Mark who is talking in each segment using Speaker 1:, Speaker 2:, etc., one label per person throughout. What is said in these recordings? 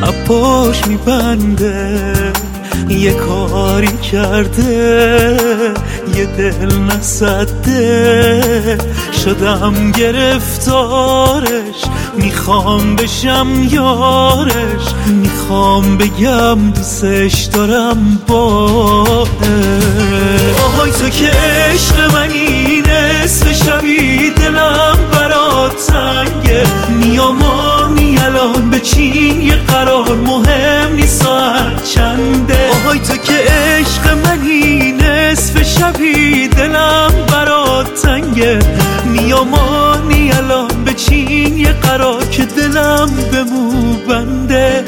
Speaker 1: پاش میبنده، یه کاری کرده یه دل نسده، شدم گرفتارش، میخوام بشم یارش، میخوام بگم دوستش دارم باش. آهای تو که عشق منی، نصف شبی دلم برات تنگه، میامانی الان به چین یه قرار، مهم نیست ساعت چنده. آهای تو که عشق منی، نصف شبی دلم برات تنگه، میامانی الان به چین یه قرار که دلم به مو بنده.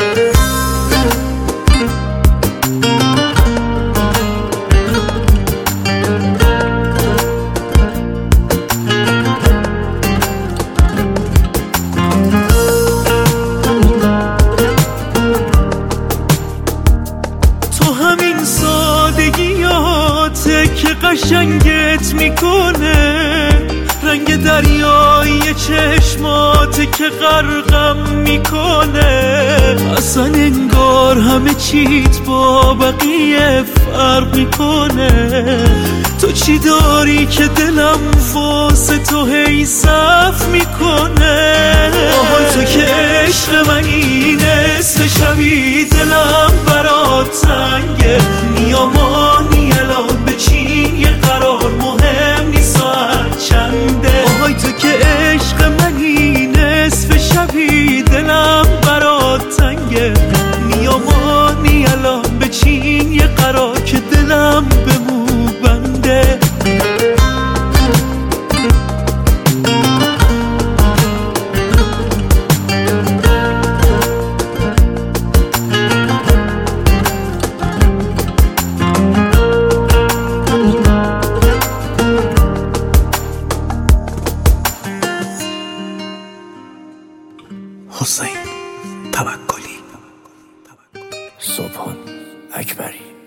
Speaker 1: که قشنگت میکنه، رنگ دریایی چشماته که غرقم میکنه، اصلا انگار همه چیت با بقیه فرق میکنه. تو چی داری که دلم واسه تو هی صف میکنه؟ آهای تو که عشق منی، نصف شبی دلم برات تنگه، میامانی الان به چین یه قرار، مهم نیست ساعت چنده. آهای تو که عشق منی، نصف شبی دلم برات تنگه، میامانی الان به چین یه قرار که دلم به مو بنده.
Speaker 2: حسین توکلی.
Speaker 3: سبحان اکبری.